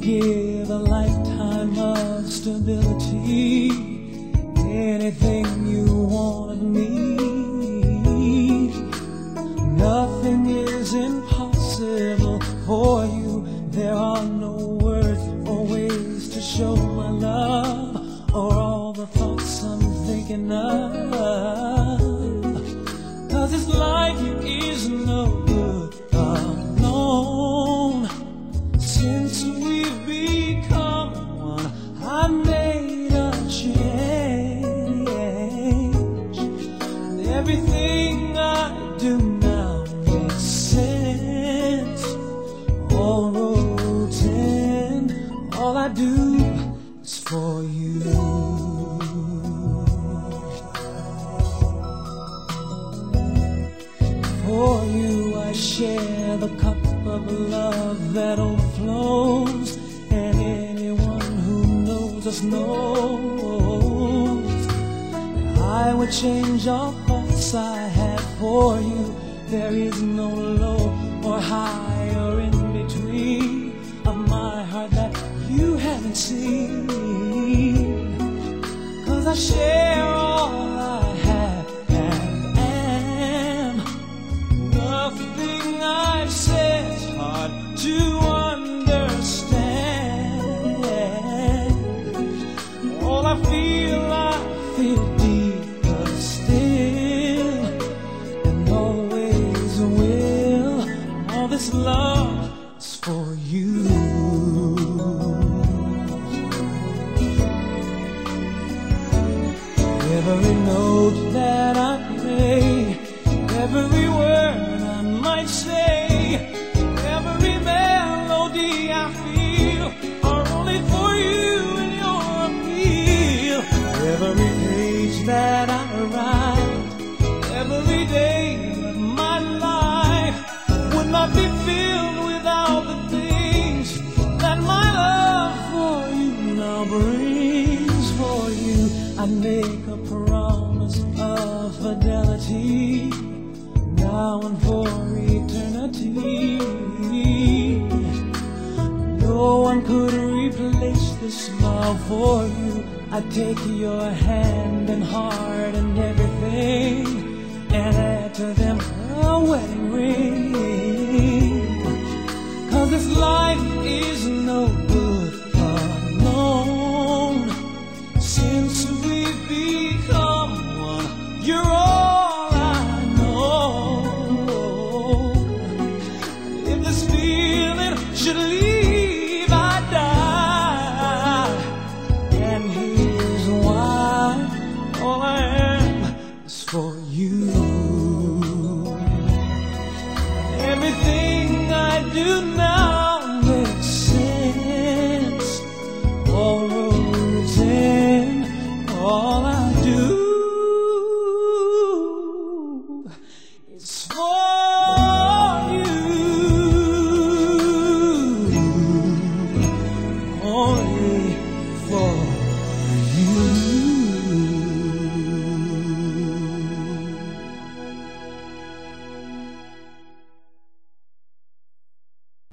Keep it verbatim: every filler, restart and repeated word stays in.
give a lifetime of stability. Anything you want of me, nothing is impossible for you. There are no words or ways to show my love, or all the thoughts I'm thinking of. 'Cause this life is no good alone. Since we've become one, I made a change. Everything I do now makes sense. All roads end, all I do is for you. For you I share the cup of love that overflows, and anyone who knows us knows I would change all thoughts I had for you. There is no low or high or in between of my heart that you haven't seen. 'Cause I share all I have and am. Nothing I've said is hard to understand. All I feel, I feel deeper still, and always will. All this love is for you. Every note that I play, every word I might say, every melody I feel are only for you and your appeal. Every page that I write, every day of my life would not be filled without the things that my love for you now brings. For you I make a promise of fidelity, now and for eternity. No one could replace this love for you. I take your hand and heart and everything, and add to them a wedding ring. 'Cause this life